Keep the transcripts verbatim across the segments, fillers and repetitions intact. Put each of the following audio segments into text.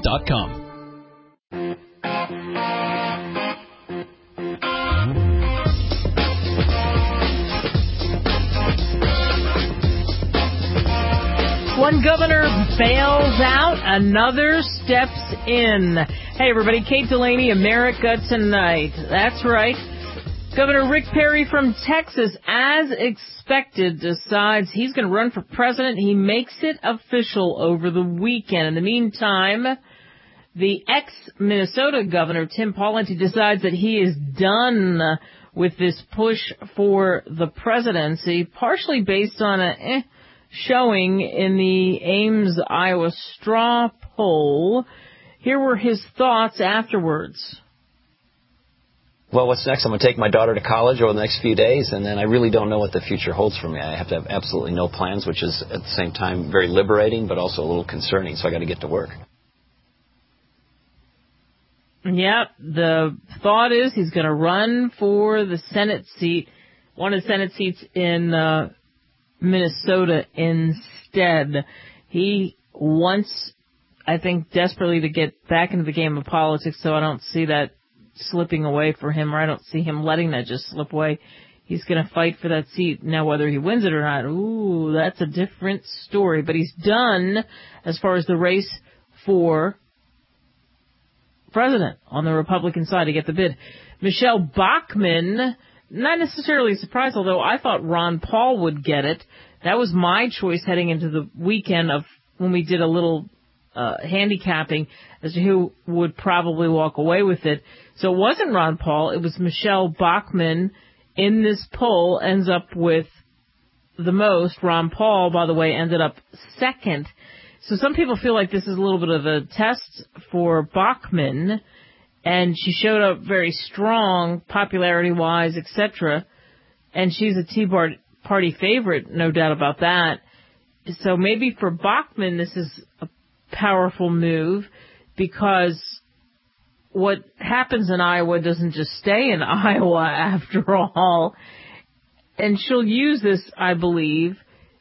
dot com. One governor bails out, another steps in. Hey, everybody, Kate Delaney, America Tonight. That's right. Governor Rick Perry from Texas, as expected, decides he's going to run for president. He makes it official over the weekend. In the meantime, the ex-Minnesota governor, Tim Pawlenty, decides that he is done with this push for the presidency, partially based on a eh, showing in the Ames, Iowa straw poll. Here were his thoughts afterwards. Well, what's next? I'm going to take my daughter to college over the next few days, and then I really don't know what the future holds for me. I have to have absolutely no plans, which is at the same time very liberating, but also a little concerning, so I got to get to work. Yep, the thought is he's going to run for the Senate seat, one of the Senate seats in uh, Minnesota instead. He wants, I think, desperately to get back into the game of politics, so I don't see that slipping away for him, or I don't see him letting that just slip away. He's going to fight for that seat. Now, whether he wins it or not, ooh, that's a different story. But he's done as far as the race for president on the Republican side to get the bid. Michelle Bachmann, not necessarily a surprise, although I thought Ron Paul would get it. That was my choice heading into the weekend of when we did a little uh, handicapping as to who would probably walk away with it. So it wasn't Ron Paul. It was Michelle Bachmann in this poll ends up with the most. Ron Paul, by the way, ended up second. So some people feel like this is a little bit of a test for Bachmann, and she showed up very strong popularity-wise, et cetera, and she's a Tea Party favorite, no doubt about that. So maybe for Bachmann this is a powerful move, because what happens in Iowa doesn't just stay in Iowa after all. And she'll use this, I believe,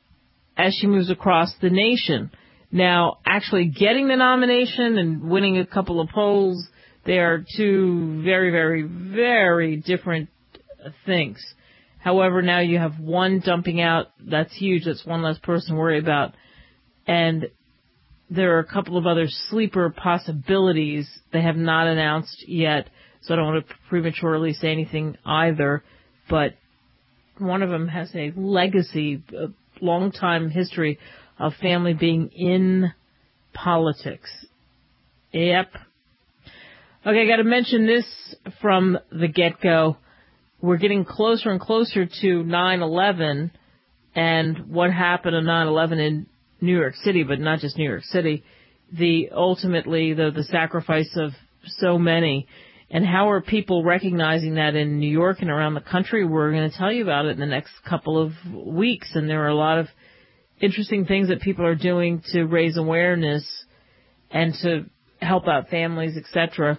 as she moves across the nation. Now, actually getting the nomination and winning a couple of polls, they are two very, very, very different things. However, now you have one dumping out. That's huge. That's one less person to worry about. And there are a couple of other sleeper possibilities they have not announced yet, so I don't want to prematurely say anything either. But one of them has a legacy, a long-time history of family being in politics. Yep. Okay, I got to mention this from the get-go. We're getting closer and closer to nine eleven and what happened on nine eleven in New York City, but not just New York City, the ultimately the, the sacrifice of so many. And how are people recognizing that in New York and around the country? We're going to tell you about it in the next couple of weeks. And there are a lot of interesting things that people are doing to raise awareness and to help out families, et cetera,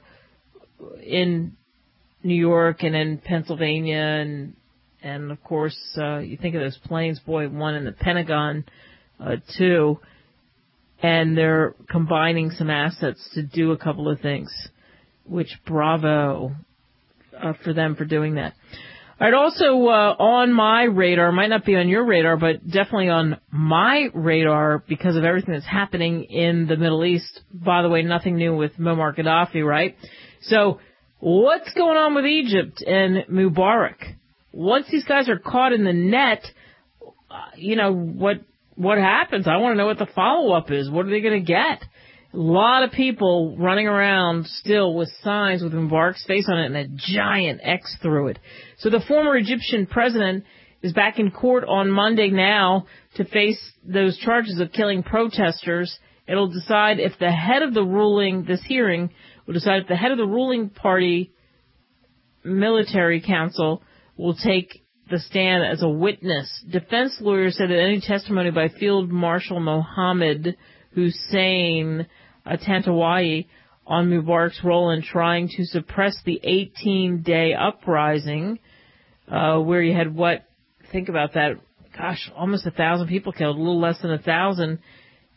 in New York and in Pennsylvania. And, and of course, uh, you think of those planes, boy, one in the Pentagon, Uh, too, and they're combining some assets to do a couple of things, which bravo uh, for them for doing that. All right, also uh, on my radar, might not be on your radar, but definitely on my radar because of everything that's happening in the Middle East. By the way, nothing new with Muammar Gaddafi, right? So what's going on with Egypt and Mubarak? Once these guys are caught in the net, uh, you know, what... What happens? I want to know what the follow-up is. What are they going to get? A lot of people running around still with signs with Mubarak's face on it and a giant X through it. So the former Egyptian president is back in court on Monday now to face those charges of killing protesters. It'll decide if the head of the ruling, this hearing, will decide if the head of the ruling party military council will take the stand as a witness. Defense lawyers said that any testimony by Field Marshal Mohammed Hussein Tantawai on Mubarak's role in trying to suppress the eighteen-day uprising, uh, where you had what, think about that, gosh, almost a thousand people killed, a little less than a thousand,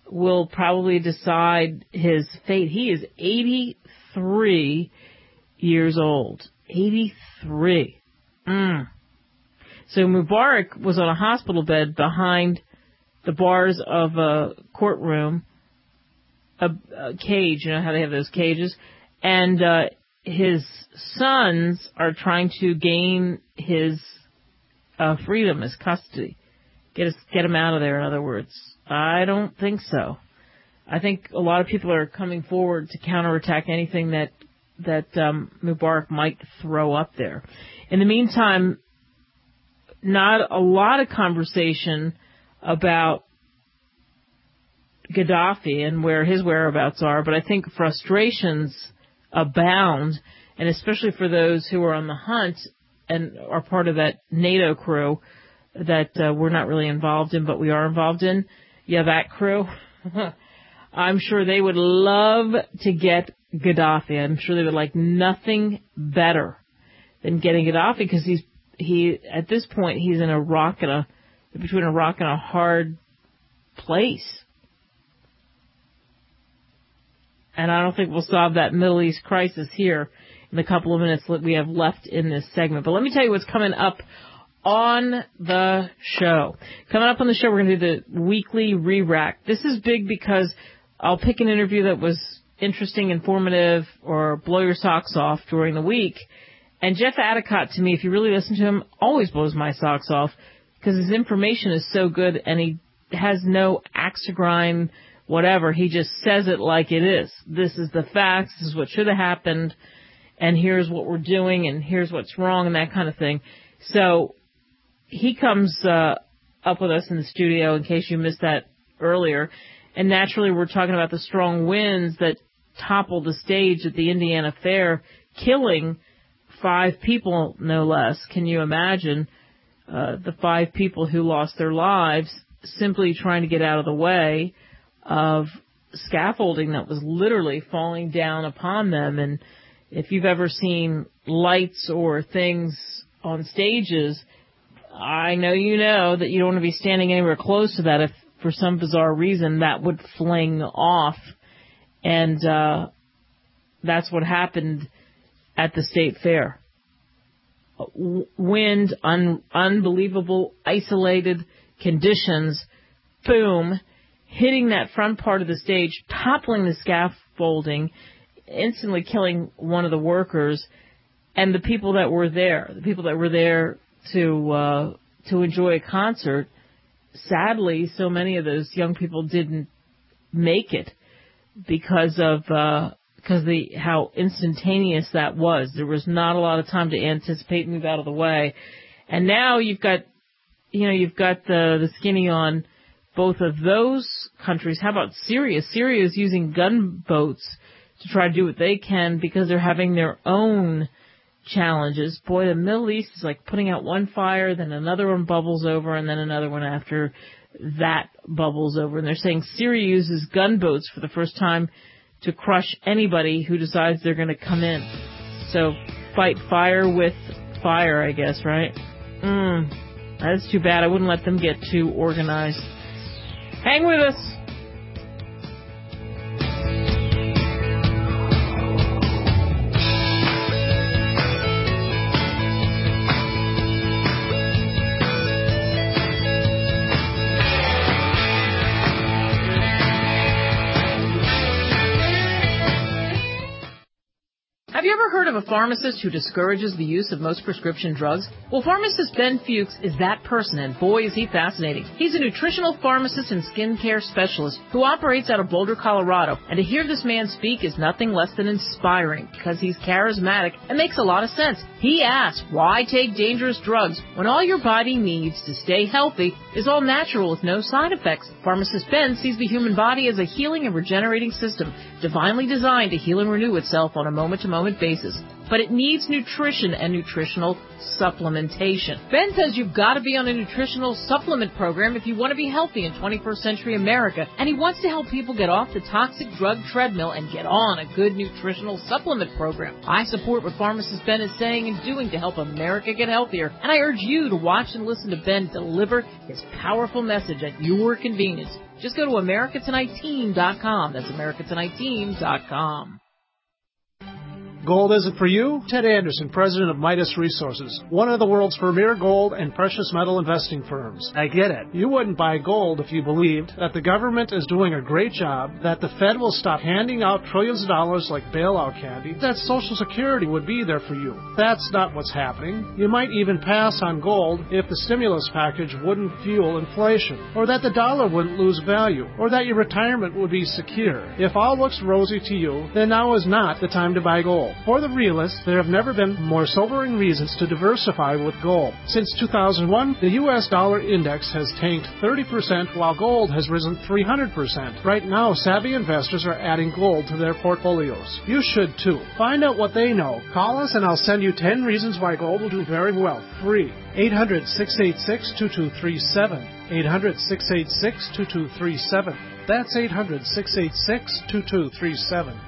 will probably decide his fate. He is eighty-three years old. eighty-three. Mm. So Mubarak was on a hospital bed behind the bars of a courtroom, a, a cage, you know how they have those cages, and uh, his sons are trying to gain his uh, freedom, his custody, get us, get him out of there, in other words. I don't think so. I think a lot of people are coming forward to counterattack anything that that um, Mubarak might throw up there. In the meantime, not a lot of conversation about Gaddafi and where his whereabouts are, but I think frustrations abound, and especially for those who are on the hunt and are part of that NATO crew that uh, we're not really involved in, but we are involved in. Yeah, that crew. I'm sure they would love to get Gaddafi. I'm sure they would like nothing better than getting Gaddafi, because he's he at this point he's in a rock and a between a rock and a hard place. And I don't think we'll solve that Middle East crisis here in the couple of minutes that we have left in this segment. But let me tell you what's coming up on the show. Coming up on the show, we're going to do the weekly re-rack. This is big because I'll pick an interview that was interesting, informative, or blow your socks off during the week. And Jeff Adicott, to me, if you really listen to him, always blows my socks off because his information is so good and he has no axe to grind, whatever. He just says it like it is. This is the facts. This is what should have happened. And here's what we're doing. And here's what's wrong and that kind of thing. So he comes uh, up with us in the studio in case you missed that earlier. And naturally, we're talking about the strong winds that toppled the stage at the Indiana Fair, killing five people, no less. Can you imagine uh, the five people who lost their lives simply trying to get out of the way of scaffolding that was literally falling down upon them? And if you've ever seen lights or things on stages, I know you know that you don't want to be standing anywhere close to that if for some bizarre reason that would fling off. And uh, that's what happened at the State Fair. Wind, un- unbelievable, isolated conditions, boom, hitting that front part of the stage, toppling the scaffolding, instantly killing one of the workers, and the people that were there, the people that were there to uh, to enjoy a concert. Sadly, so many of those young people didn't make it because of uh, because the how instantaneous that was. There was not a lot of time to anticipate and move out of the way. And now you've got, you know, you've got the the skinny on both of those countries. How about Syria? Syria is using gunboats to try to do what they can because they're having their own challenges. Boy, the Middle East is like putting out one fire, then another one bubbles over, and then another one after that bubbles over. And they're saying Syria uses gunboats for the first time to crush anybody who decides they're going to come in. So fight fire with fire, I guess, right? Mm, that's too bad. I wouldn't let them get too organized. Hang with us. Have you ever heard of a pharmacist who discourages the use of most prescription drugs? Well, pharmacist Ben Fuchs is that person, and boy, is he fascinating. He's a nutritional pharmacist and skincare specialist who operates out of Boulder, Colorado. And to hear this man speak is nothing less than inspiring because he's charismatic and makes a lot of sense. He asks, why take dangerous drugs when all your body needs to stay healthy is all natural with no side effects? Pharmacist Ben sees the human body as a healing and regenerating system, divinely designed to heal and renew itself on a moment-to-moment basis. but it needs nutrition and nutritional supplementation. Ben says you've got to be on a nutritional supplement program if you want to be healthy in twenty-first century America, and he wants to help people get off the toxic drug treadmill and get on a good nutritional supplement program. I support what pharmacist Ben is saying and doing to help America get healthier, and I urge you to watch and listen to Ben deliver his powerful message at your convenience. Just go to America Tonight Team dot com. That's America Tonight Team dot com. Gold isn't for you? Ted Anderson, president of Midas Resources, one of the world's premier gold and precious metal investing firms. I get it. You wouldn't buy gold if you believed that the government is doing a great job, that the Fed will stop handing out trillions of dollars like bailout candy, that Social Security would be there for you. That's not what's happening. You might even pass on gold if the stimulus package wouldn't fuel inflation, or that the dollar wouldn't lose value, or that your retirement would be secure. If all looks rosy to you, then now is not the time to buy gold. For the realists, there have never been more sobering reasons to diversify with gold. Since two thousand one, the U S dollar index has tanked thirty percent while gold has risen three hundred percent. Right now, savvy investors are adding gold to their portfolios. You should too. Find out what they know. Call us and I'll send you ten reasons why gold will do very well. Free. eight hundred, six eight six, two two three seven. eight hundred, six eight six, two two three seven. That's eight hundred, six eight six, two two three seven.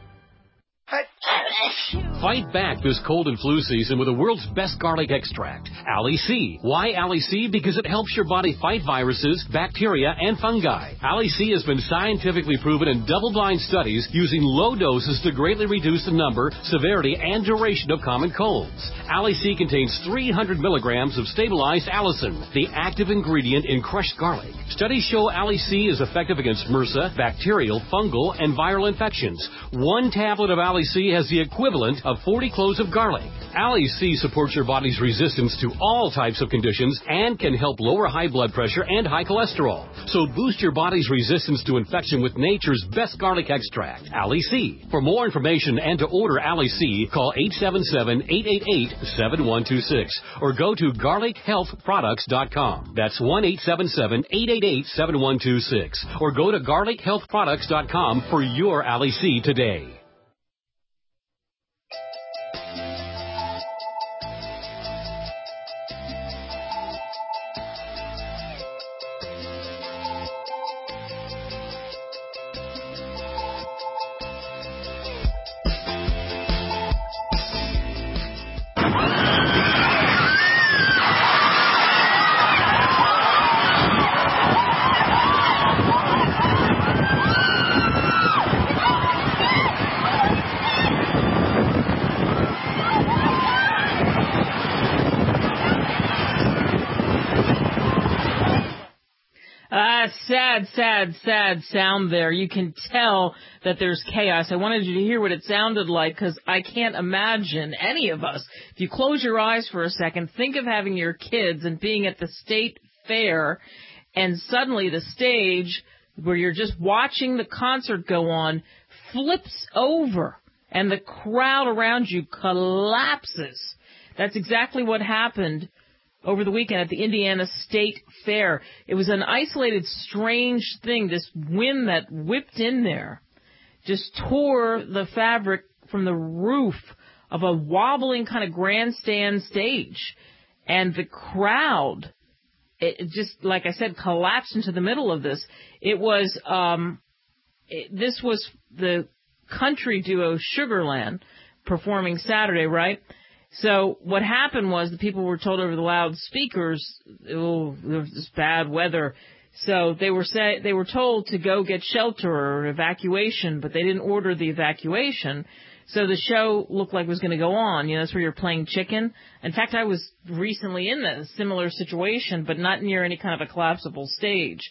Fight back this cold and flu season with the world's best garlic extract, Ali-C. Why Ali-C? Because it helps your body fight viruses, bacteria, and fungi. Ali-C has been scientifically proven in double-blind studies using low doses to greatly reduce the number, severity, and duration of common colds. Ali-C contains three hundred milligrams of stabilized allicin, the active ingredient in crushed garlic. Studies show Ali-C is effective against MRSA, bacterial, fungal, and viral infections. One tablet of Ali-C has the equivalent of forty cloves of garlic. Ali-C supports your body's resistance to all types of conditions and can help lower high blood pressure and high cholesterol. So boost your body's resistance to infection with nature's best garlic extract, Ali-C. For more information and to order Ali-C, call eight seven seven, eight eight eight, seven one two six or go to garlic health products dot com. That's one eight seven seven, eight eight eight, seven one two six or go to garlic health products dot com for your Ali-C today. Sad, sad, sad sound there. You can tell that there's chaos. I wanted you to hear what it sounded like because I can't imagine any of us. If you close your eyes for a second, think of having your kids and being at the state fair and suddenly the stage where you're just watching the concert go on flips over and the crowd around you collapses. That's exactly what happened over the weekend at the Indiana State Fair. It was an isolated, strange thing. This wind that whipped in there just tore the fabric from the roof of a wobbling kind of grandstand stage. And the crowd, it just, like I said, collapsed into the middle of this. It was, um, it, this was the country duo Sugarland performing Saturday, right? So what happened was the people were told over the loudspeakers, oh, there was this bad weather. So they were say, they were told to go get shelter or evacuation, but they didn't order the evacuation. So the show looked like it was going to go on. You know, that's where you're playing chicken. In fact, I was recently in a similar situation, but not near any kind of a collapsible stage.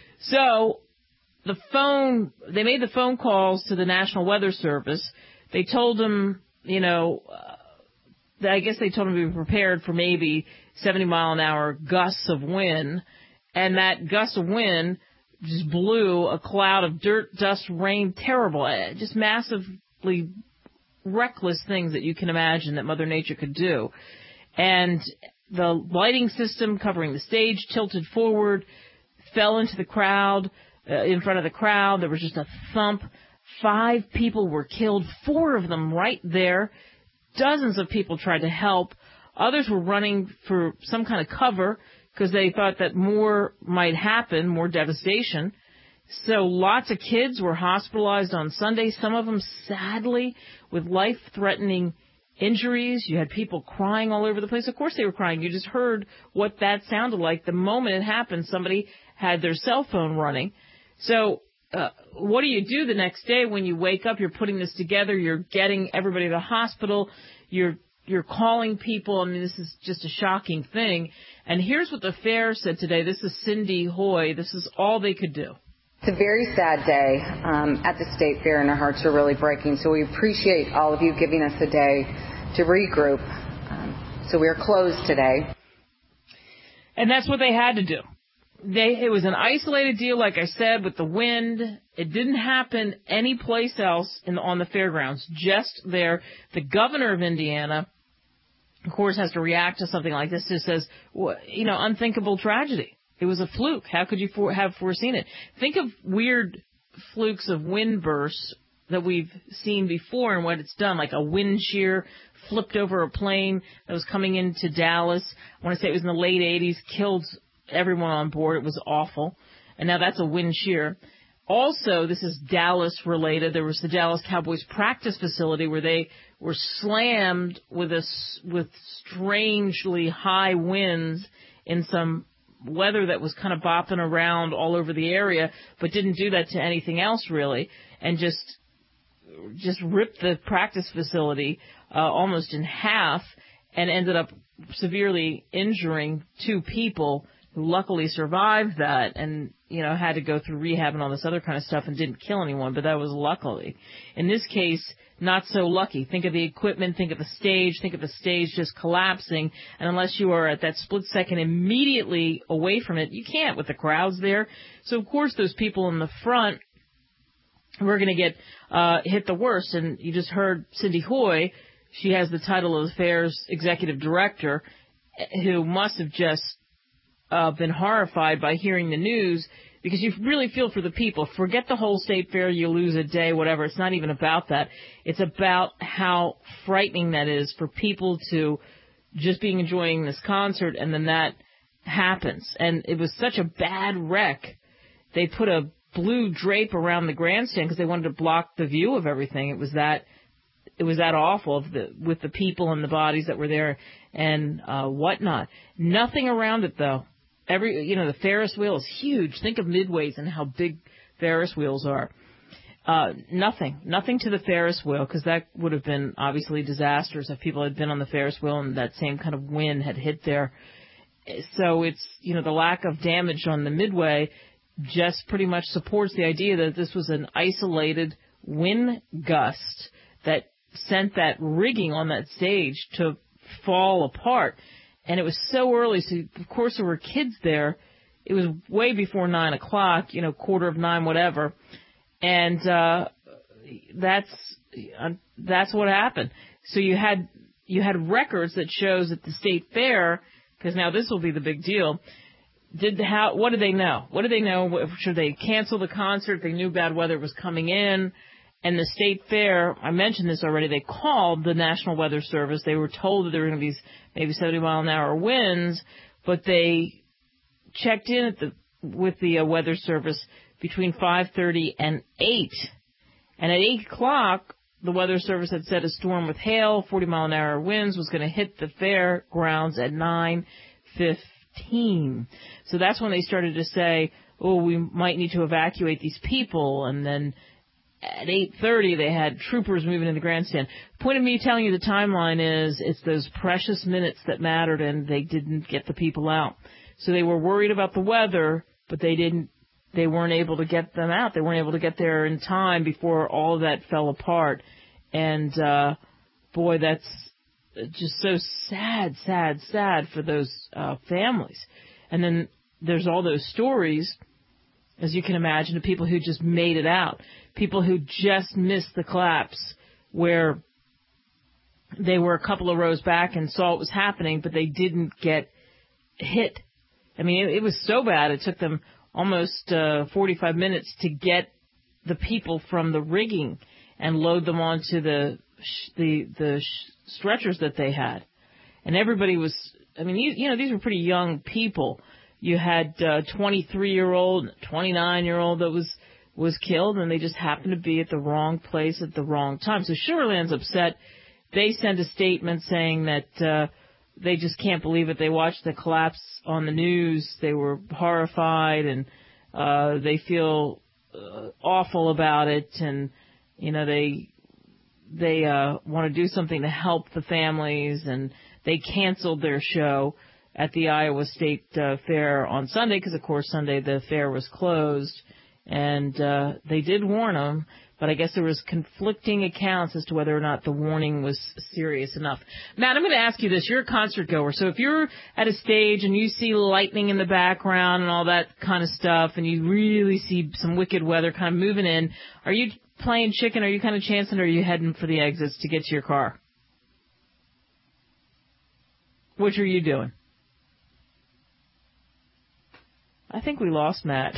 So the phone, they made the phone calls to the National Weather Service. They told them, you know, uh, I guess they told them to be prepared for maybe seventy mile an hour gusts of wind, and that gust of wind just blew a cloud of dirt, dust, rain, terrible, just massively reckless things that you can imagine that Mother Nature could do. And the lighting system covering the stage tilted forward, fell into the crowd, uh, in front of the crowd. There was just a thump. Five people were killed, four of them right there. dozens of people tried to help. Others were running for some kind of cover because they thought that more might happen, more devastation. So lots of kids were hospitalized on Sunday, some of them sadly with life-threatening injuries. You had people crying all over the place. Of course they were crying. You just heard what that sounded like. The moment it happened, somebody had their cell phone running. So uh, what do you do the next day when you wake up? You're putting this together. You're getting everybody to the hospital. You're you're calling people. I mean, this is just a shocking thing. And here's what the fair said today. This is Cindy Hoy. This is all they could do. It's a very sad day um, at the State Fair, and our hearts are really breaking. So we appreciate all of you giving us a day to regroup. Um, so we are closed today. And that's what they had to do. They, it was an isolated deal, like I said, with the wind. It didn't happen anyplace else in the, on the fairgrounds, just there. The governor of Indiana, of course, has to react to something like this. Just says, you know, unthinkable tragedy. It was a fluke. How could you for, have foreseen it? Think of weird flukes of wind bursts that we've seen before and what it's done, like a wind shear flipped over a plane that was coming into Dallas. I want to say it was in the late eighties, killed everyone on board. It was awful. And now that's a wind shear. Also, this is Dallas related. There was the Dallas Cowboys practice facility where they were slammed with a, with strangely high winds in some weather that was kind of bopping around all over the area, but didn't do that to anything else really, and just just ripped the practice facility uh, almost in half, and ended up severely injuring two people who luckily survived that, and you know had to go through rehab and all this other kind of stuff, and didn't kill anyone, but that was luckily. In this case, not so lucky. Think of the equipment, think of the stage, think of the stage just collapsing, and unless you are at that split second immediately away from it, you can't with the crowds there. So, of course, those people in the front were going to get uh, hit the worst, and you just heard Cindy Hoy. She has the title of the fair's executive director, who must have just uh, been horrified by hearing the news, because you really feel for the people. Forget the whole state fair, you lose a day, whatever. It's not even about that. It's about how frightening that is for people to just be enjoying this concert, and then that happens. And it was such a bad wreck. They put a blue drape around the grandstand because they wanted to block the view of everything. It was that it was that awful of the, with the people and the bodies that were there and uh, whatnot. Nothing around it, though. Every, you know, the Ferris wheel is huge. Think of Midways and how big Ferris wheels are. Uh, nothing, nothing to the Ferris wheel, because that would have been obviously disastrous if people had been on the Ferris wheel and that same kind of wind had hit there. So it's, you know, the lack of damage on the Midway just pretty much supports the idea that this was an isolated wind gust that sent that rigging on that stage to fall apart. And it was so early, so of course there were kids there. It was way before nine o'clock, you know, quarter of nine, whatever. And uh, that's uh, that's what happened. So you had you had records that shows at the state fair, because now this will be the big deal. Did the, how? What did they know? What did they know? Should they cancel the concert? They knew bad weather was coming in. And the state fair, I mentioned this already, they called the National Weather Service. They were told that there were going to be maybe seventy mile an hour winds, but they checked in at the, with the uh, Weather Service between five thirty and eight. And at eight o'clock, the Weather Service had said a storm with hail, forty mile an hour winds was going to hit the fairgrounds at nine fifteen. So that's when they started to say, oh, we might need to evacuate these people. And then at eight thirty, they had troopers moving in the grandstand. Point of me telling you the timeline is it's those precious minutes that mattered, and they didn't get the people out. So they were worried about the weather, but they didn't. They weren't able to get them out. They weren't able to get there in time before all of that fell apart. And uh, boy, that's just so sad, sad, sad for those uh, families. And then there's all those stories, as you can imagine, of people who just made it out. People who just missed the collapse, where they were a couple of rows back and saw what was happening, but they didn't get hit. I mean, it, it was so bad, it took them almost uh, forty-five minutes to get the people from the rigging and load them onto the sh- the the sh- stretchers that they had, and everybody was. I mean, you, you know, these were pretty young people. You had a twenty-three-year-old, twenty-nine-year-old that was was killed, and they just happened to be at the wrong place at the wrong time. So Sugar Land's upset. They send a statement saying that uh, they just can't believe it. They watched the collapse on the news. They were horrified, and uh, they feel uh, awful about it, and you know they they uh, want to do something to help the families, and they canceled their show at the Iowa State uh, Fair on Sunday because, of course, Sunday the fair was closed, and uh, they did warn them, but I guess there was conflicting accounts as to whether or not the warning was serious enough. Matt, I'm going to ask you this. You're a concert goer, so if you're at a stage and you see lightning in the background and all that kind of stuff, and you really see some wicked weather kind of moving in, are you playing chicken? Are you kind of chancing, or are you heading for the exits to get to your car? Which are you doing? I think we lost Matt.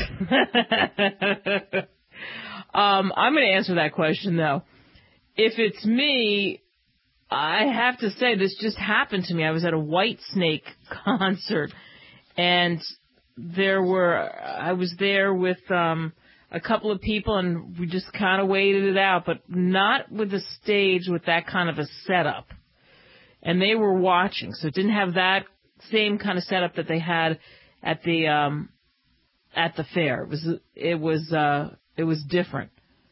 um, I'm going to answer that question, though. If it's me, I have to say this just happened to me. I was at a Whitesnake concert, and there were I was there with um, a couple of people, and we just kind of waited it out, but not with a stage with that kind of a setup. And they were watching, so it didn't have that same kind of setup that they had at the um, at the fair. It was it was uh, it was different.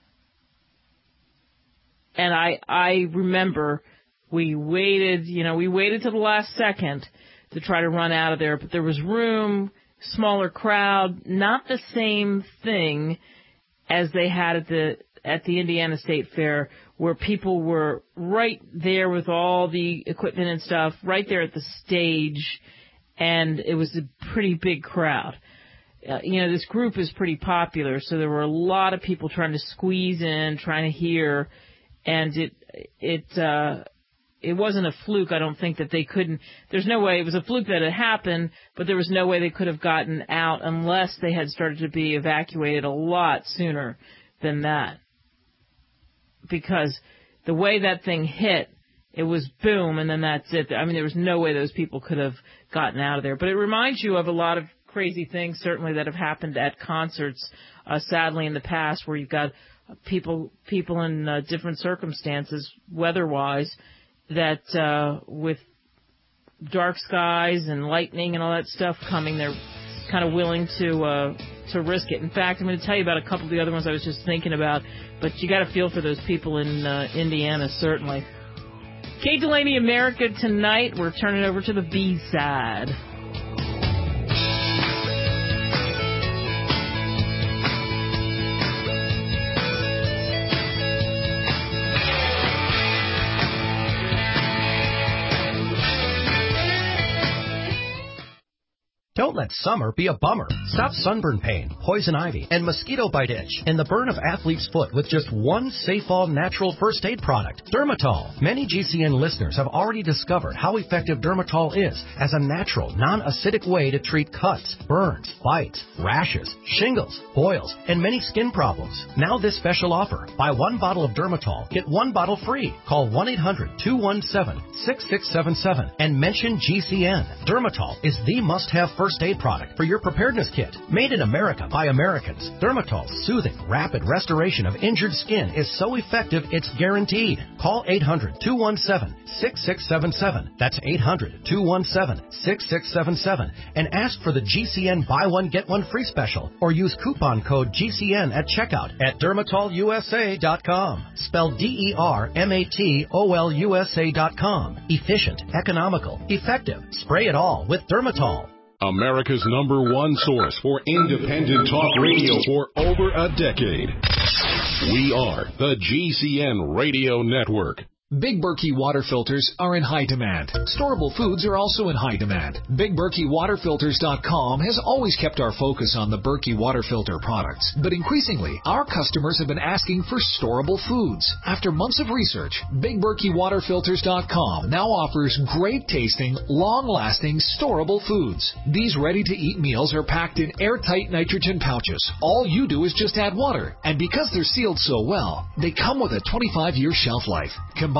And I I remember we waited, you know, we waited till the last second to try to run out of there, but there was room, smaller crowd, not the same thing as they had at the at the Indiana State Fair, where people were right there with all the equipment and stuff, right there at the stage, and it was a pretty big crowd. Uh, you know, this group is pretty popular, so there were a lot of people trying to squeeze in, trying to hear, and it it uh, it wasn't a fluke. I don't think that they couldn't. There's no way it was a fluke that it happened, but there was no way they could have gotten out unless they had started to be evacuated a lot sooner than that. Because the way that thing hit, it was boom, and then that's it. I mean, there was no way those people could have gotten out of there. But it reminds you of a lot of crazy things, certainly, that have happened at concerts, uh, sadly, in the past, where you've got people people in uh, different circumstances, weather-wise, that uh, with dark skies and lightning and all that stuff coming, they're kind of willing to uh, to risk it. In fact, I'm going to tell you about a couple of the other ones I was just thinking about, but you got to feel for those people in uh, Indiana, certainly. Kate Delaney, America Tonight. We're turning over to the B-side. Don't let summer be a bummer. Stop sunburn pain, poison ivy, and mosquito bite itch and the burn of athlete's foot with just one Safe-All natural first aid product, Dermatol. Many G C N listeners have already discovered how effective Dermatol is as a natural, non-acidic way to treat cuts, burns, bites, rashes, shingles, boils, and many skin problems. Now this special offer. Buy one bottle of Dermatol, get one bottle free. Call one eight hundred two one seven six six seven seven and mention G C N. Dermatol is the must-have first First aid product for your preparedness kit. Made in America by Americans, Dermatol's soothing, rapid restoration of injured skin is so effective it's guaranteed. Call eight hundred two one seven six six seven seven. That's eight hundred two one seven six six seven seven. And ask for the G C N Buy One Get One Free special or use coupon code G C N at checkout at dermatol U S A dot com. Spelled D E R M A T O L U S A dot com. Efficient, economical, effective. Spray it all with Dermatol. America's number one source for independent talk radio for over a decade. We are the G C N Radio Network. Big Berkey water filters are in high demand. Storable foods are also in high demand. Big Berkey Water Filters dot com has always kept our focus on the Berkey water filter products. But increasingly, our customers have been asking for storable foods. After months of research, Big Berkey Water Filters dot com now offers great tasting, long-lasting, storable foods. These ready-to-eat meals are packed in airtight nitrogen pouches. All you do is just add water. And because they're sealed so well, they come with a twenty-five year shelf life. Combine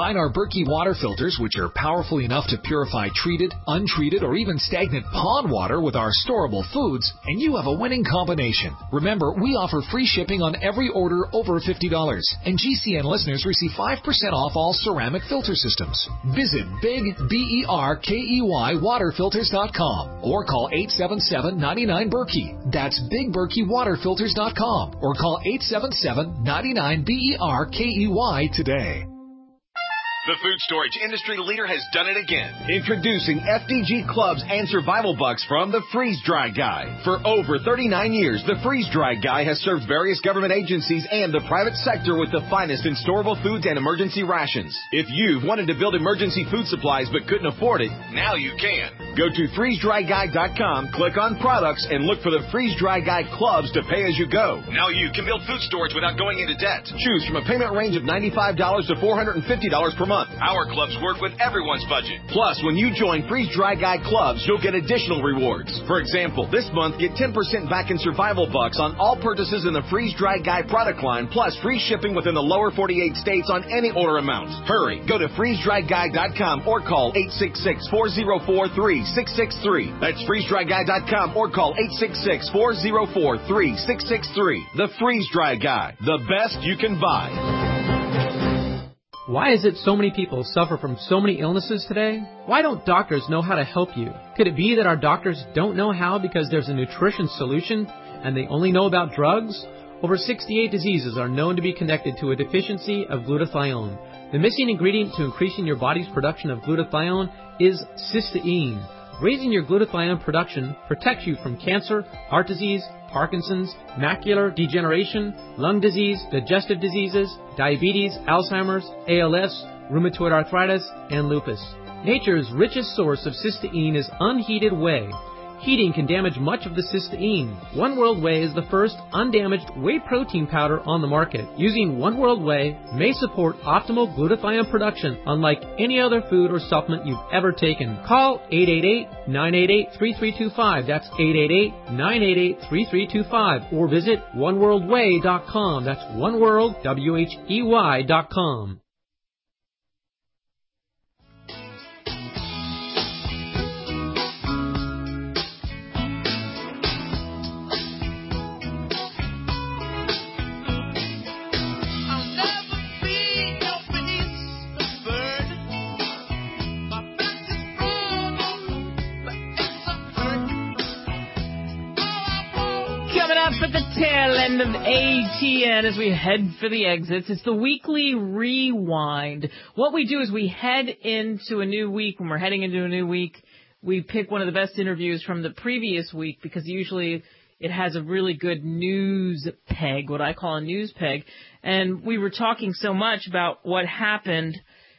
Combine our Berkey water filters, which are powerful enough to purify treated, untreated, or even stagnant pond water with our storable foods, and you have a winning combination. Remember, we offer free shipping on every order over fifty dollars, and G C N listeners receive five percent off all ceramic filter systems. Visit Big B E R K E Y water filters dot com or call eight seven seven, nine nine, Berkey. That's Big Berkey water filters dot com or call eight seven seven, nine nine, B E R K E Y today. The food storage industry leader has done it again. Introducing F D G Clubs and Survival Bucks from the Freeze Dry Guy. For over thirty-nine years, the Freeze Dry Guy has served various government agencies and the private sector with the finest in storable foods and emergency rations. If you've wanted to build emergency food supplies but couldn't afford it, now you can. Go to freeze dry guy dot com, click on products, and look for the Freeze Dry Guy Clubs to pay as you go. Now you can build food storage without going into debt. Choose from a payment range of ninety-five dollars to four hundred fifty dollars per month. Our clubs work with everyone's budget. Plus, when you join Freeze Dry Guy Clubs, you'll get additional rewards. For example, this month, get ten percent back in survival bucks on all purchases in the Freeze Dry Guy product line, plus free shipping within the lower forty-eight states on any order amount. Hurry, go to freeze dry guy dot com or call eight six six, four zero four, three six six three. That's freeze dry guy dot com or call eight six six, four zero four, three six six three. The Freeze Dry Guy, the best you can buy. Why is it so many people suffer from so many illnesses today? Why don't doctors know how to help you? Could it be that our doctors don't know how because there's a nutrition solution and they only know about drugs? Over sixty-eight diseases are known to be connected to a deficiency of glutathione. The missing ingredient to increasing your body's production of glutathione is cysteine. Raising your glutathione production protects you from cancer, heart disease, Parkinson's, macular degeneration, lung disease, digestive diseases, diabetes, Alzheimer's, A L S, rheumatoid arthritis, and lupus. Nature's richest source of cysteine is unheated whey. Heating can damage much of the cysteine. One World Whey is the first undamaged whey protein powder on the market. Using One World Whey may support optimal glutathione production unlike any other food or supplement you've ever taken. Call eight eight eight, nine eight eight, three three two five. That's eight eight eight, nine eight eight, three three two five. Or visit one world way dot com. That's oneworld, W H E Y dot com. At the tail end of A T N as we head for the exits, it's the weekly rewind. What we do is we head into a new week. When we're heading into a new week, we pick one of the best interviews from the previous week because usually it has a really good news peg, what I call a news peg. And we were talking so much about what happened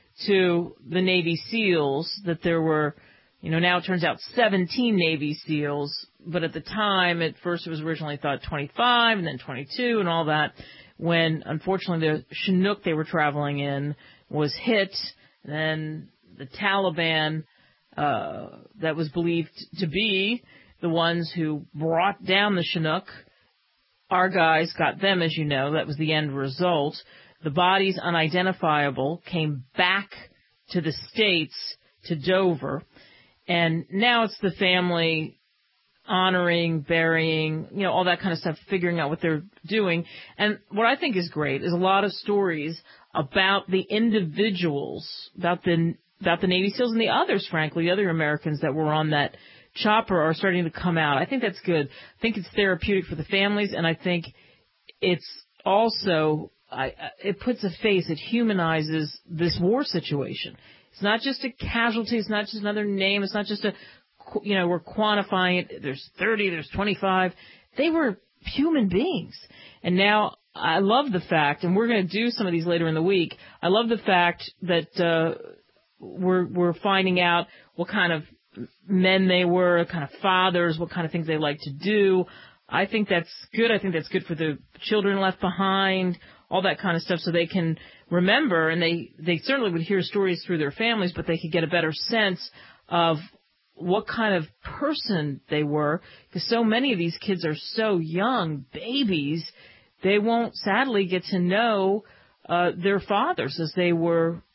to the Navy SEALs that there were, you know, now it turns out seventeen Navy SEALs. But at the time, at first it was originally thought twenty-five and then twenty-two and all that, when unfortunately the Chinook they were traveling in was hit. And then the Taliban, uh, that was believed to be the ones who brought down the Chinook, our guys got them, as you know. That was the end result. The bodies, unidentifiable, came back to the States, to Dover. And now it's the family honoring, burying, you know, all that kind of stuff, figuring out what they're doing. And what I think is great is a lot of stories about the individuals, about the about the Navy SEALs and the others, frankly, the other Americans that were on that chopper are starting to come out. I think that's good. I think it's therapeutic for the families, and I think it's also, I, it puts a face, it humanizes this war situation. It's not just a casualty, it's not just another name, it's not just a, you know, we're quantifying it, there's thirty, there's twenty-five. They were human beings. And now I love the fact, and we're going to do some of these later in the week, I love the fact that uh, we're we're finding out what kind of men they were, what kind of fathers, what kind of things they like to do. I think that's good. I think that's good for the children left behind, all that kind of stuff, so they can remember, and they, they certainly would hear stories through their families, but they could get a better sense of what kind of person they were, because so many of these kids are so young, babies, they won't sadly get to know uh, their fathers as they were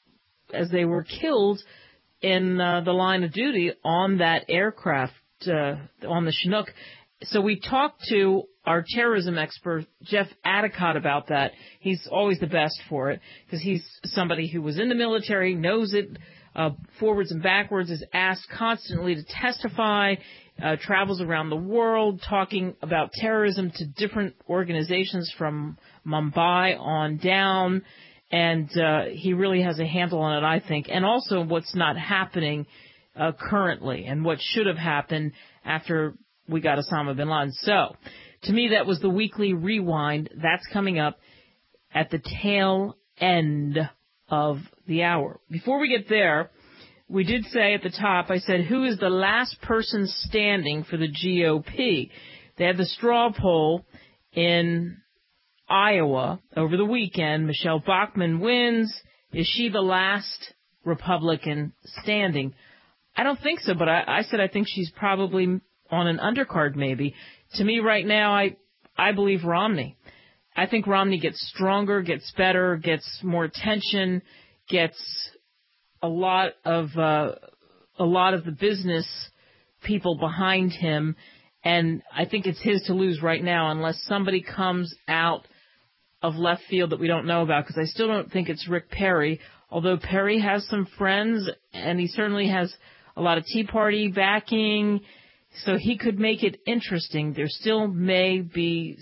as they were killed in uh, the line of duty on that aircraft, uh, on the Chinook. So we talked to our terrorism expert, Jeff Adicott, about that. He's always the best for it because he's somebody who was in the military, knows it uh, forwards and backwards, is asked constantly to testify, uh, travels around the world talking about terrorism to different organizations from Mumbai on down. And uh, he really has a handle on it, I think, and also what's not happening uh, currently and what should have happened after we got Osama bin Laden. So, to me, that was the weekly rewind. That's coming up at the tail end of the hour. Before we get there, we did say at the top, I said, who is the last person standing for the G O P? They had the straw poll in Iowa over the weekend. Michelle Bachmann wins. Is she the last Republican standing? I don't think so, but I, I said I think she's probably on an undercard maybe. To me right now, I I believe Romney. I think Romney gets stronger, gets better, gets more attention, gets a lot of uh, a lot of the business people behind him, and I think it's his to lose right now unless somebody comes out of left field that we don't know about, because I still don't think it's Rick Perry, although Perry has some friends, and he certainly has a lot of Tea Party backing, so he could make it interesting. There still may be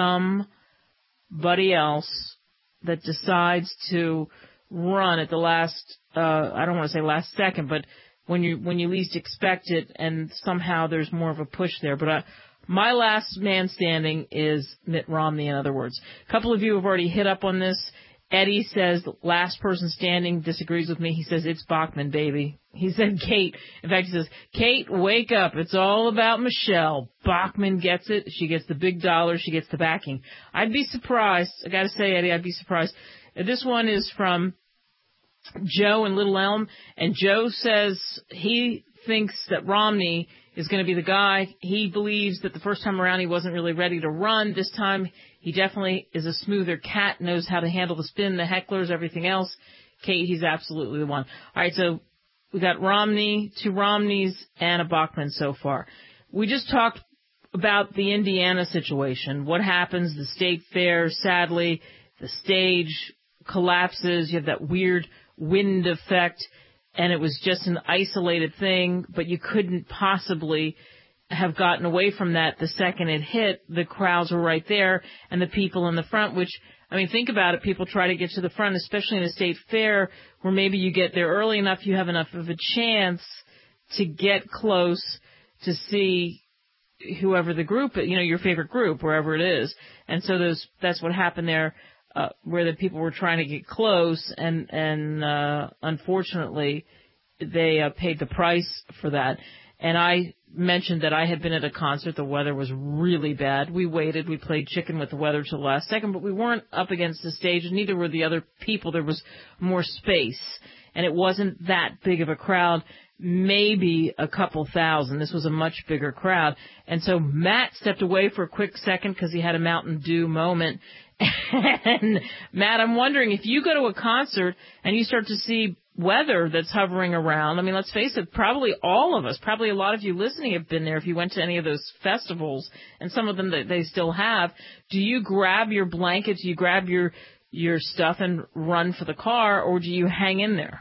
somebody else that decides to run at the last, uh, I don't want to say last second, but when you when you least expect it, and somehow there's more of a push there. But I, my last man standing is Mitt Romney, in other words. A couple of you have already hit up on this. Eddie says the last person standing disagrees with me. He says it's Bachmann, baby. He said Kate. In fact, he says, Kate, wake up. It's all about Michelle. Bachmann gets it. She gets the big dollar. She gets the backing. I'd be surprised. I got to say, Eddie, I'd be surprised. This one is from Joe in Little Elm, and Joe says he thinks that Romney is going to be the guy. He believes that the first time around he wasn't really ready to run. This time he definitely is a smoother cat, knows how to handle the spin, the hecklers, everything else. Kate, he's absolutely the one. All right, so we got Romney, two Romneys, and a Bachmann so far. We just talked about the Indiana situation. What happens? The state fair, sadly, the stage collapses. You have that weird wind effect, and it was just an isolated thing, but you couldn't possibly have gotten away from that the second it hit. The crowds were right there, and the people in the front, which, I mean, think about it, people try to get to the front, especially in a state fair, where maybe you get there early enough, you have enough of a chance to get close to see whoever the group, you know, your favorite group, wherever it is. And so those, that's what happened there. Uh, where the people were trying to get close, and and uh, unfortunately, they uh, paid the price for that. And I mentioned that I had been at a concert. The weather was really bad. We waited. We played chicken with the weather till the last second, but we weren't up against the stage, and neither were the other people. There was more space, and it wasn't that big of a crowd, maybe a couple thousand. This was a much bigger crowd. And so Matt stepped away for a quick second because he had a Mountain Dew moment. And, Matt, I'm wondering, if you go to a concert and you start to see weather that's hovering around, I mean, let's face it, probably all of us, probably a lot of you listening have been there if you went to any of those festivals, and some of them that they still have. Do you grab your blanket, do you grab your your stuff and run for the car, or do you hang in there?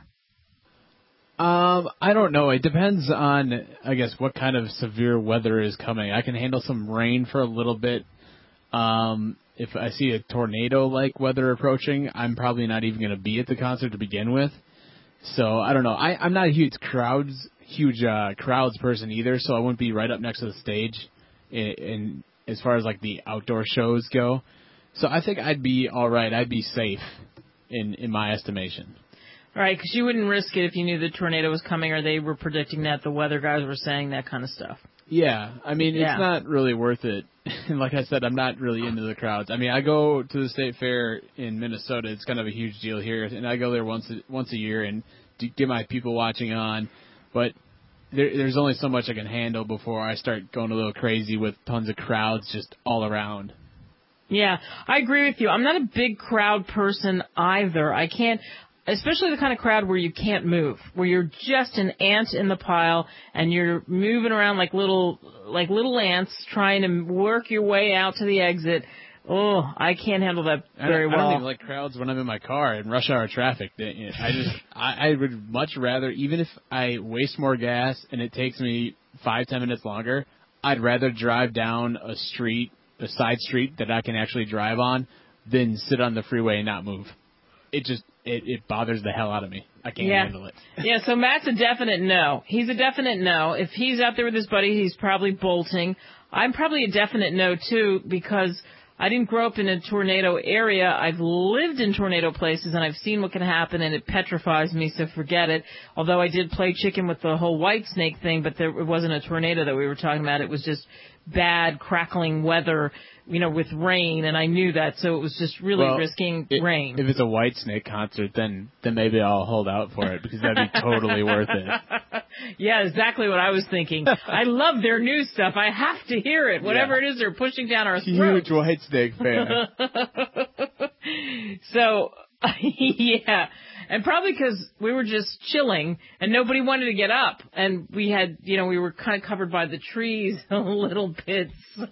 Um, I don't know. It depends on, I guess, what kind of severe weather is coming. I can handle some rain for a little bit. Um, if I see a tornado-like weather approaching, I'm probably not even going to be at the concert to begin with. So I don't know. I, I'm not a huge crowds, huge uh, crowds person either, so I wouldn't be right up next to the stage in, in as far as like the outdoor shows go. So I think I'd be all right. I'd be safe in in my estimation. Right, because you wouldn't risk it if you knew the tornado was coming, or they were predicting that, the weather guys were saying that kind of stuff. Yeah, I mean, yeah. It's not really worth it. And like I said, I'm not really into the crowds. I mean, I go to the state fair in Minnesota. It's kind of a huge deal here, and I go there once a, once a year and to get my people watching on. But there, there's only so much I can handle before I start going a little crazy with tons of crowds just all around. Yeah, I agree with you. I'm not a big crowd person either. I can't. especially the kind of crowd where you can't move, where you're just an ant in the pile and you're moving around like little, like little ants trying to work your way out to the exit. Oh, I can't handle that very well. I don't even like crowds when I'm in my car in rush hour traffic. I just, I, I would much rather, even if I waste more gas and it takes me five, ten minutes longer, I'd rather drive down a street, a side street that I can actually drive on than sit on the freeway and not move. It just, it, it bothers the hell out of me. I can't yeah. handle it. Yeah, so Matt's a definite no. He's a definite no. If he's out there with his buddy, he's probably bolting. I'm probably a definite no, too, because I didn't grow up in a tornado area. I've lived in tornado places, and I've seen what can happen, and it petrifies me, so forget it. Although I did play chicken with the whole white snake thing, but there, it wasn't a tornado that we were talking about. It was just bad, crackling weather, you know, with rain, and I knew that, so it was just really well, risking it, rain. If it's a White Snake concert, then then maybe I'll hold out for it, because that'd be totally worth it. Yeah, exactly what I was thinking. I love their new stuff. I have to hear it, whatever yeah. it is they're pushing down our throats. Huge White Snake fan. So, yeah, and probably because we were just chilling and nobody wanted to get up, and we had, you know, we were kind of covered by the trees a little bit,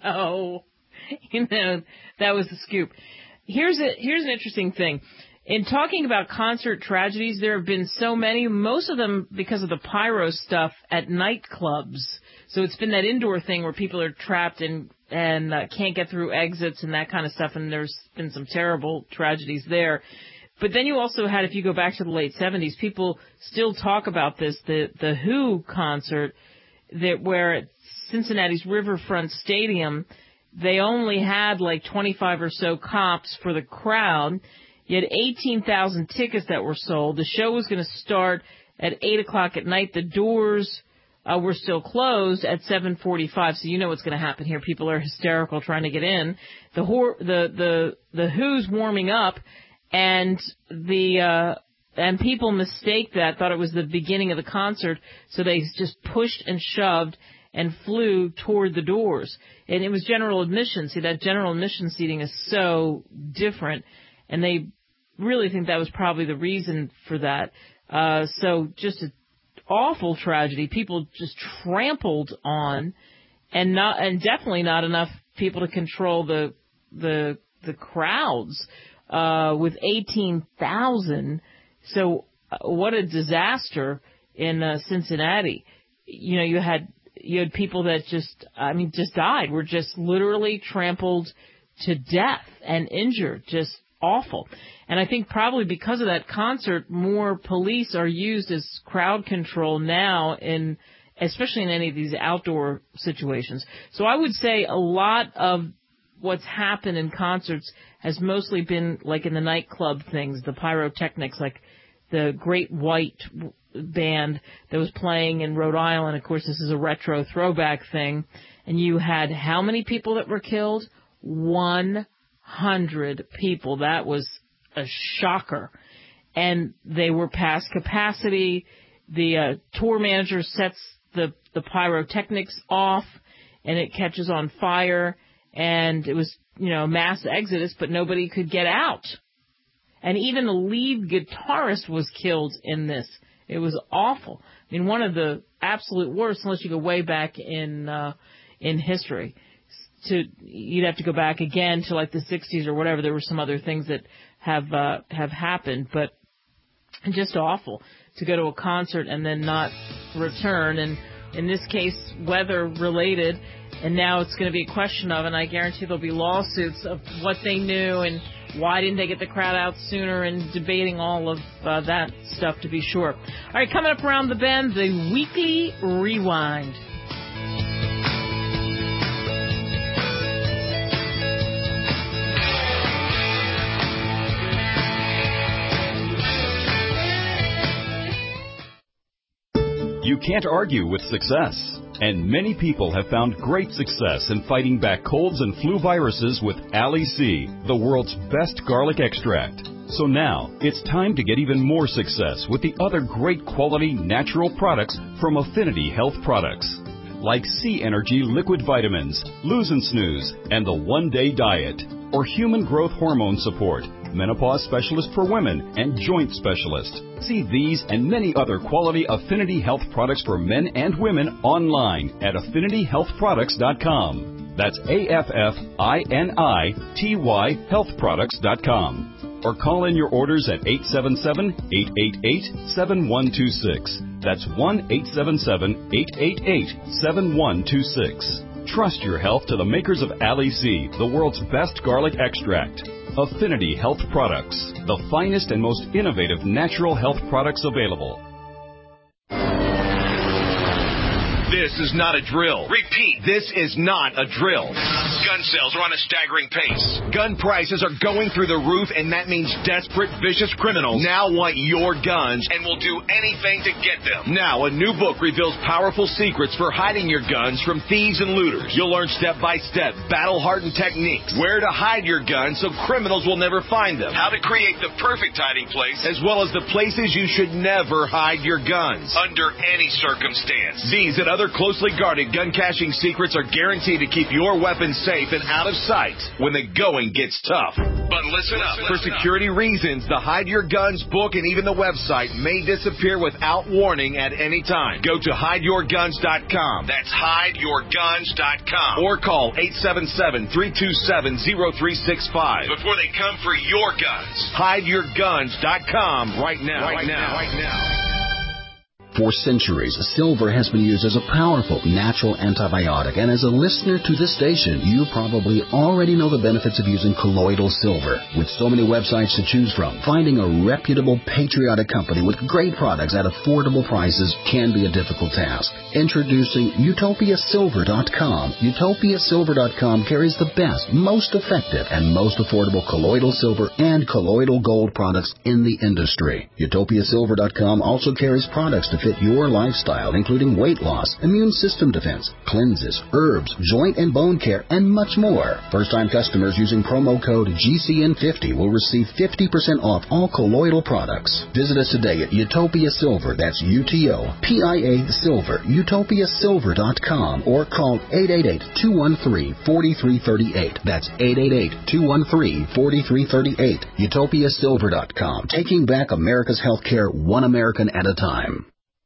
so, you know, that was the scoop. Here's a here's an interesting thing. In talking about concert tragedies, there have been so many, most of them because of the pyro stuff at nightclubs. So it's been that indoor thing where people are trapped and and uh, can't get through exits and that kind of stuff, and there's been some terrible tragedies there. But then you also had, if you go back to the late seventies, people still talk about this, the the Who concert that where at Cincinnati's Riverfront Stadium, they only had like twenty-five or so cops for the crowd. You had eighteen thousand tickets that were sold. The show was going to start at eight o'clock at night. The doors uh, were still closed at seven forty-five, so you know what's going to happen here. People are hysterical trying to get in. The hor- the the the Who's warming up, and the uh, and people mistake that, thought it was the beginning of the concert, so they just pushed and shoved and flew toward the doors. And it was general admission. See, that general admission seating is so different, and they really think that was probably the reason for that. Uh, so just an awful tragedy. People just trampled on, and not, and definitely not enough people to control the the the crowds uh, with eighteen thousand. So uh, what a disaster in uh, Cincinnati. You know, you had you had people that just, I mean, just died. Were just literally trampled to death and injured. Just awful. And I think probably because of that concert, more police are used as crowd control now, in especially in any of these outdoor situations. So I would say a lot of what's happened in concerts has mostly been like in the nightclub things, the pyrotechnics, like the Great White band that was playing in Rhode Island. Of course, this is a retro throwback thing. And you had how many people that were killed? one hundred people. That was a shocker. And they were past capacity. The uh, tour manager sets the, the pyrotechnics off, and it catches on fire. And it was, you know, mass exodus, but nobody could get out. And even the lead guitarist was killed in this. It was awful. I mean, one of the absolute worst, unless you go way back in uh, in history. To you'd have to go back again to like the sixties or whatever. There were some other things that have uh, have happened, but just awful to go to a concert and then not return. And in this case, weather related. And now it's going to be a question of, and I guarantee there'll be lawsuits of what they knew and why didn't they get the crowd out sooner, and debating all of uh, that stuff to be sure. All right, coming up around the bend, the Weekly Rewind. You can't argue with success. And many people have found great success in fighting back colds and flu viruses with Ali-C, the world's best garlic extract. So now, it's time to get even more success with the other great quality natural products from Affinity Health Products, like C Energy Liquid Vitamins, Lose and Snooze, and the One Day Diet, or Human Growth Hormone Support, menopause specialist for women, and joint specialist. See these and many other quality Affinity Health products for men and women online at affinity health products dot com. That's A F F I N I T Y health products dot com. Or call in your orders at eight seven seven, eight eight eight, seven one two six. That's one eight seven seven, eight eight eight, seven one two six. Trust your health to the makers of Ali C, the world's best garlic extract. Affinity Health Products, the finest and most innovative natural health products available. This is not a drill. Repeat, this is not a drill. Gun sales are on a staggering pace. Gun prices are going through the roof, and that means desperate, vicious criminals now want your guns and will do anything to get them. Now, a new book reveals powerful secrets for hiding your guns from thieves and looters. You'll learn step-by-step, battle-hardened techniques, where to hide your guns so criminals will never find them, how to create the perfect hiding place, as well as the places you should never hide your guns, under any circumstance. These and other closely guarded gun caching secrets are guaranteed to keep your weapons safe and out of sight when the going gets tough. But listen up. For security reasons, the Hide Your Guns book and even the website may disappear without warning at any time. Go to hide your guns dot com. That's hide your guns dot com. Or call eight seven seven, three two seven, zero three six five before they come for your guns. hide your guns dot com right now. Right, right now. Right now. For centuries, silver has been used as a powerful natural antibiotic, and as a listener to this station, you probably already know the benefits of using colloidal silver. With so many websites to choose from, finding a reputable, patriotic company with great products at affordable prices can be a difficult task. Introducing Utopia Silver dot com. Utopia Silver dot com carries the best, most effective, and most affordable colloidal silver and colloidal gold products in the industry. Utopia Silver dot com also carries products to fit your lifestyle, including weight loss, immune system defense, cleanses, herbs, joint and bone care, and much more. First-time customers using promo code G C N fifty will receive fifty percent off all colloidal products. Visit us today at Utopia Silver, that's U T O P I A Silver, Utopia Silver dot com, or call eight eight eight, two one three, four three three eight. That's eight eight eight, two one three, four three three eight. Utopia Silver dot com, taking back America's healthcare one American at a time.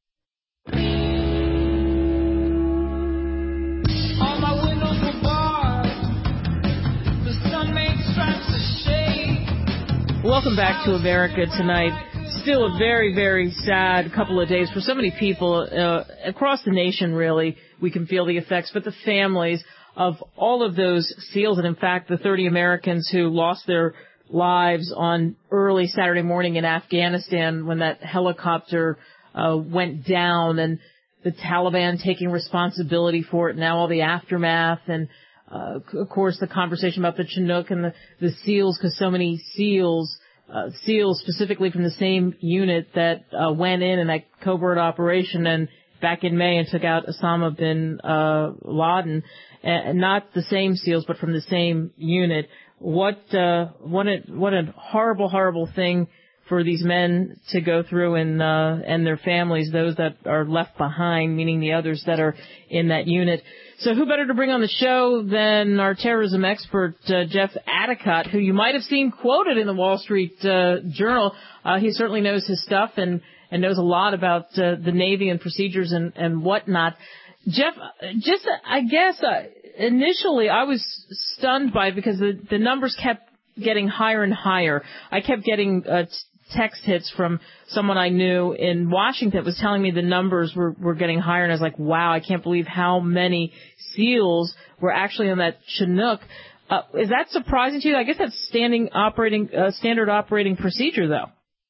Welcome back to America Tonight. Still a very, very sad couple of days for so many people uh, across the nation, really. We can feel the effects, but the families of all of those SEALs, and in fact the thirty Americans who lost their lives on early Saturday morning in Afghanistan when that helicopter uh, went down, and the Taliban taking responsibility for it, now all the aftermath, and uh, of course the conversation about the Chinook and the, the SEALs, because so many SEALs, uh, SEALs specifically from the same unit that uh, went in in that covert operation and back in May and took out Osama bin uh, Laden, and not the same SEALs but from the same unit. What uh, what a what a horrible, horrible thing for these men to go through, and uh, and their families, those that are left behind, meaning the others that are in that unit. So who better to bring on the show than our terrorism expert, uh, Jeff Atticott, who you might have seen quoted in the Wall Street uh, Journal. Uh, he certainly knows his stuff and, and knows a lot about uh, the Navy and procedures and, and whatnot. Jeff, just, I guess, uh, initially I was stunned by it because the, the numbers kept getting higher and higher. I kept getting uh, text hits from someone I knew in Washington that was telling me the numbers were, were getting higher, and I was like, wow, I can't believe how many SEALs were actually on that Chinook. Uh, is that surprising to you? I guess that's standing operating, uh, standard operating procedure, though.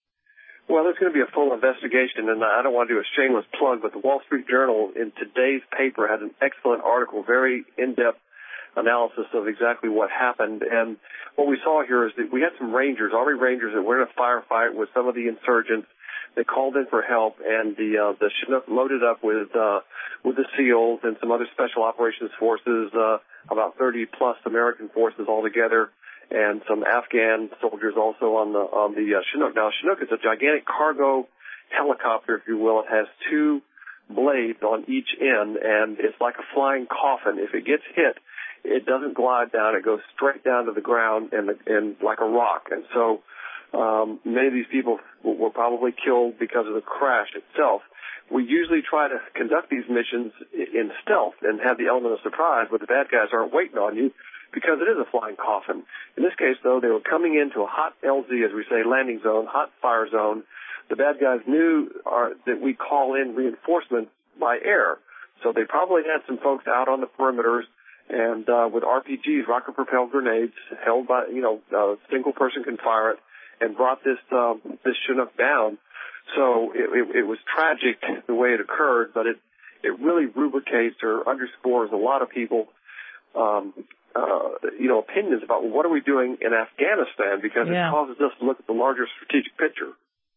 Well, there's going to be a full investigation, and I don't want to do a shameless plug, but the Wall Street Journal in today's paper had an excellent article, very in-depth analysis of exactly what happened. And what we saw here is that we had some Rangers, Army Rangers, that were in a firefight with some of the insurgents. They called in for help, and the uh, the Chinook loaded up with uh, with the SEALs and some other special operations forces, uh, about thirty plus American forces altogether, and some Afghan soldiers also on the on the uh, Chinook. Now, Chinook is a gigantic cargo helicopter, if you will. It has two blades on each end, and it's like a flying coffin. If it gets hit, it doesn't glide down. It goes straight down to the ground and, the, and like a rock. And so um, many of these people were probably killed because of the crash itself. We usually try to conduct these missions in stealth and have the element of surprise, but the bad guys aren't waiting on you because it is a flying coffin. In this case, though, they were coming into a hot L Z, as we say, landing zone, hot fire zone. The bad guys knew our, that we call in reinforcements by air. So they probably had some folks out on the perimeters and uh, with R P Gs, rocket-propelled grenades, held by, you know, a single person can fire it, and brought this uh, this Chinook down. So it, it, it was tragic the way it occurred, but it, it really rubricates or underscores a lot of people, um, uh, you know, opinions about what are we doing in Afghanistan, because yeah. it causes us to look at the larger strategic picture.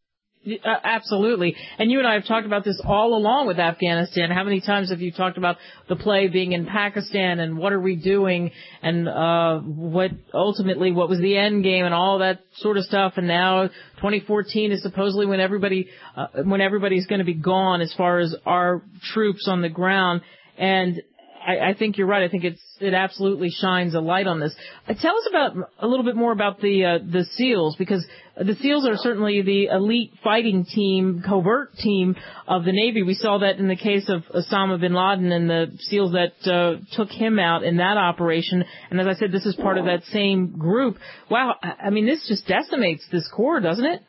Uh, absolutely. And you and I have talked about this all along with Afghanistan. How many times have you talked about the play being in Pakistan and what are we doing and uh what ultimately what was the end game and all that sort of stuff. And now twenty fourteen is supposedly when everybody uh, when everybody's going to be gone as far as our troops on the ground. And I, I think you're right. I think it's it absolutely shines a light on this. Uh, tell us about a little bit more about the uh, the SEALs, because the SEALs are certainly the elite fighting team, covert team of the Navy. We saw that in the case of Osama bin Laden and the SEALs that uh, took him out in that operation. And as I said, this is part of that same group. Wow, I mean, this just decimates this corps, doesn't it?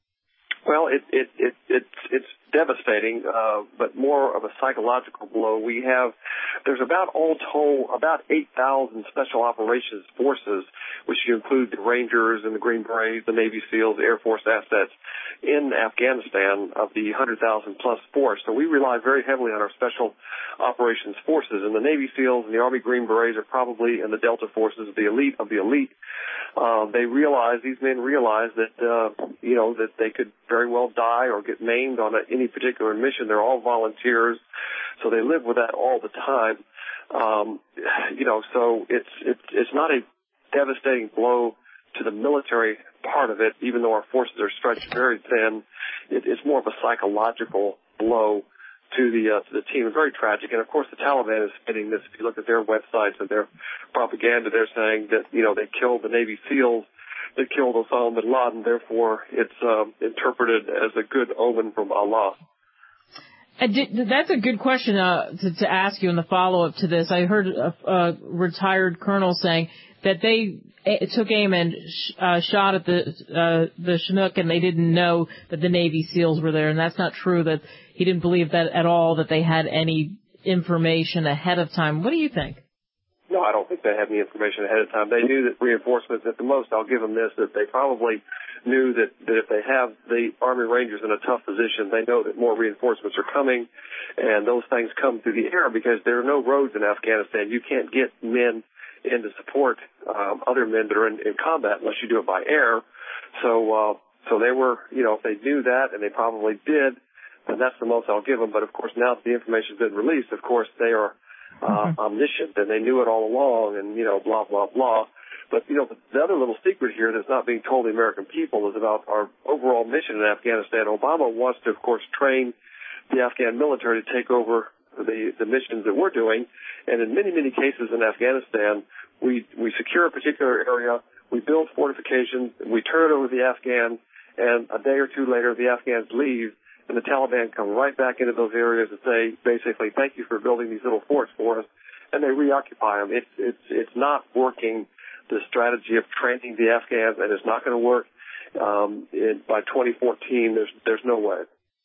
Well, it it it it's it's devastating, uh, but more of a psychological blow. We have there's about all told about eight thousand special operations forces, which include the Rangers and the Green Berets, the Navy SEALs, the Air Force assets in Afghanistan of the one hundred thousand plus force. So we rely very heavily on our special operations forces, and the Navy SEALs and the Army Green Berets are probably, and the Delta forces, the elite of the elite. Uh, they realize, these men realize that, uh, you know, that they could very well die or get maimed on a, any particular mission. They're all volunteers, so they live with that all the time. Um, you know, so it's, it's, it's not a devastating blow to the military part of it, even though our forces are stretched very thin. It, it's more of a psychological blow to the uh, to the team. It's very tragic. And, of course, the Taliban is spinning this. If you look at their websites and their propaganda, they're saying that, you know, they killed the Navy SEALs that killed Osama bin Laden. Therefore, it's um, interpreted as a good omen from Allah. And did, that's a good question uh, to, to ask you in the follow-up to this. I heard a, a retired colonel saying that they took aim and sh- uh, shot at the uh, the Chinook, and they didn't know that the Navy SEALs were there. And that's not true. That he didn't believe that at all, that they had any information ahead of time. What do you think? No, I don't think they had any information ahead of time. They knew that reinforcements, at the most, I'll give them this, that they probably knew that, that if they have the Army Rangers in a tough position, they know that more reinforcements are coming, and those things come through the air because there are no roads in Afghanistan. You can't get men in to support um, other men that are in, in combat unless you do it by air. So, uh, so they were, you know, if they knew that, and they probably did, then that's the most I'll give them. But, of course, now that the information's been released, of course, they are uh, mm-hmm. omniscient, and they knew it all along, and, you know, blah, blah, blah. But, you know, the other little secret here that's not being told the American people is about our overall mission in Afghanistan. Obama wants to, of course, train the Afghan military to take over the, the missions that we're doing. And in many, many cases in Afghanistan, we, we secure a particular area, we build fortifications, we turn it over to the Afghans, and a day or two later, the Afghans leave, and the Taliban come right back into those areas and say, basically, thank you for building these little forts for us, and they reoccupy them. It's, it's, it's not working, the strategy of training the Afghans, and it's not going to work um, in, by twenty fourteen. There's, there's no way.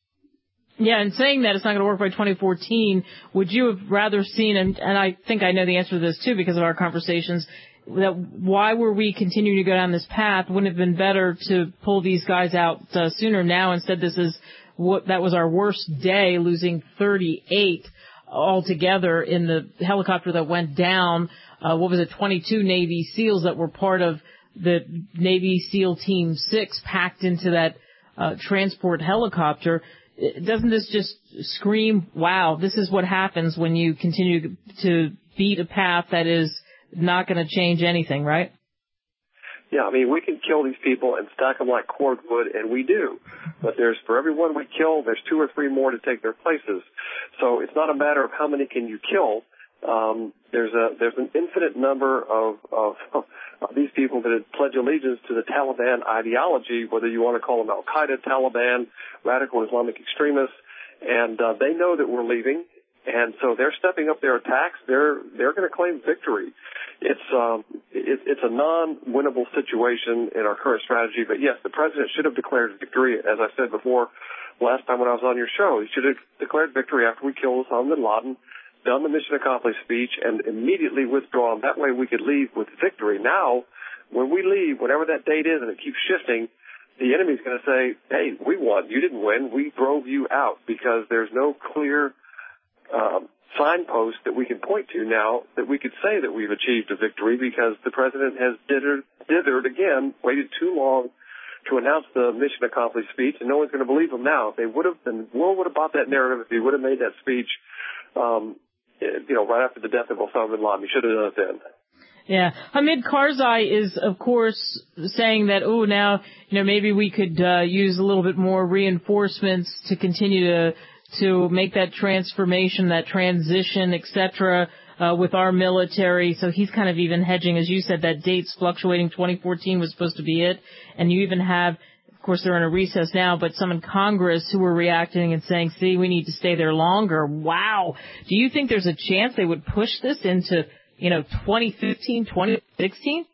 Yeah, and saying that it's not going to work by twenty fourteen, would you have rather seen, and, and I think I know the answer to this too because of our conversations, that why were we continuing to go down this path? Wouldn't it have been better to pull these guys out uh, sooner now? Instead, this is what that was our worst day, losing thirty-eight altogether in the helicopter that went down. Uh, what was it, twenty-two Navy SEALs that were part of the Navy SEAL Team six packed into that uh, transport helicopter. Doesn't this just scream, wow, this is what happens when you continue to beat a path that is not going to change anything, right? Yeah, I mean, we can kill these people and stack them like cordwood, and we do. But there's, for every one we kill, there's two or three more to take their places. So it's not a matter of how many can you kill. Um, there's a there's an infinite number of, of of these people that had pledged allegiance to the Taliban ideology, whether you want to call them Al Qaeda, Taliban, radical Islamic extremists, and uh, they know that we're leaving, and so they're stepping up their attacks. They're they're going to claim victory. It's um, it, it's a non-winnable situation in our current strategy. But yes, the president should have declared victory, as I said before last time when I was on your show. He should have declared victory after we killed Osama bin Laden, done the mission accomplished speech, and immediately withdrawn. That way we could leave with victory. Now, when we leave, whatever that date is, and it keeps shifting, the enemy's going to say, hey, we won. You didn't win. We drove you out, because there's no clear um, signpost that we can point to now that we could say that we've achieved a victory, because the president has dithered, dithered again, waited too long to announce the mission accomplished speech, and no one's going to believe him now. If they would have, the world would have bought that narrative if he would have made that speech, um, you know, right after the death of Osama bin Laden. He should have done it then. Yeah. Hamid Karzai is, of course, saying that, oh, now, you know, maybe we could uh, use a little bit more reinforcements to continue to to make that transformation, that transition, et cetera, uh, with our military. So he's kind of even hedging, as you said, that date's fluctuating. twenty fourteen was supposed to be it. And you even have, of course, they're in a recess now, but some in Congress who were reacting and saying, see, we need to stay there longer. Wow. Do you think there's a chance they would push this into, you know, twenty fifteen, twenty sixteen?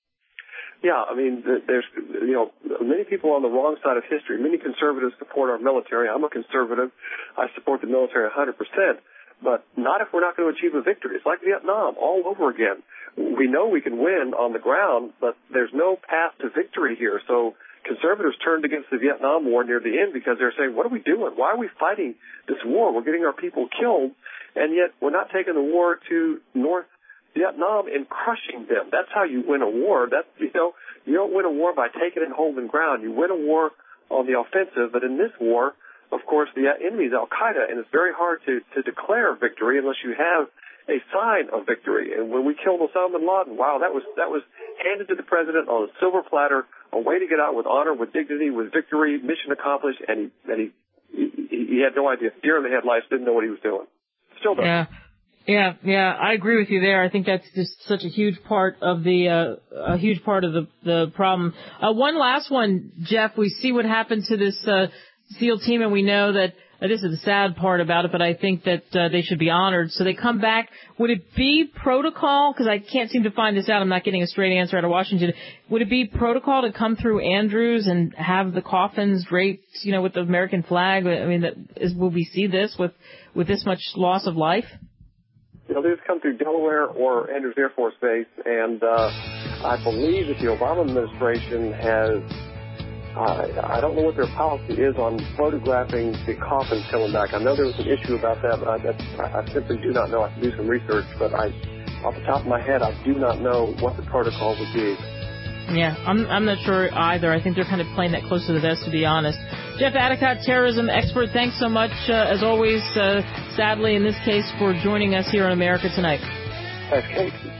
Yeah, I mean, there's, you know, many people on the wrong side of history. Many conservatives support our military. I'm a conservative. I support the military one hundred percent, but not if we're not going to achieve a victory. It's like Vietnam all over again. We know we can win on the ground, but there's no path to victory here. So conservatives turned against the Vietnam War near the end because they're saying, what are we doing? Why are we fighting this war? We're getting our people killed, and yet we're not taking the war to North Vietnam and crushing them. That's how you win a war. That's, you know, you don't win a war by taking and holding ground. You win a war on the offensive. But in this war, of course, the enemy is Al Qaeda, and it's very hard to, to declare victory unless you have a sign of victory. And when we killed Osama bin Laden, wow, that was that was handed to the president on a silver platter, a way to get out with honor, with dignity, with victory, mission accomplished, and he and he he, he had no idea. Deer in the headlights, didn't know what he was doing. Still doesn't. Yeah. Yeah, yeah, I agree with you there. I think that's just such a huge part of the, uh, a huge part of the, the problem. Uh, one last one, Jeff. We see what happened to this, uh, SEAL team, and we know that, uh, this is the sad part about it, but I think that, uh, they should be honored. So they come back. Would it be protocol? Because I can't seem to find this out. I'm not getting a straight answer out of Washington. Would it be protocol to come through Andrews and have the coffins draped, you know, with the American flag? I mean, that is, will we see this with, with this much loss of life? They'll just come through Delaware or Andrews Air Force Base, and uh, I believe that the Obama administration has, uh, I don't know what their policy is on photographing the coffins coming back. I know there was an issue about that, but I, that's, I simply do not know. I can do some research, but I, off the top of my head, I do not know what the protocol would be. Yeah, I'm I'm not sure either. I think they're kind of playing that close to the vest, to be honest. Jeff Adicott, terrorism expert, thanks so much, uh, as always, uh, sadly in this case, for joining us here on America Tonight. Thanks, Kate.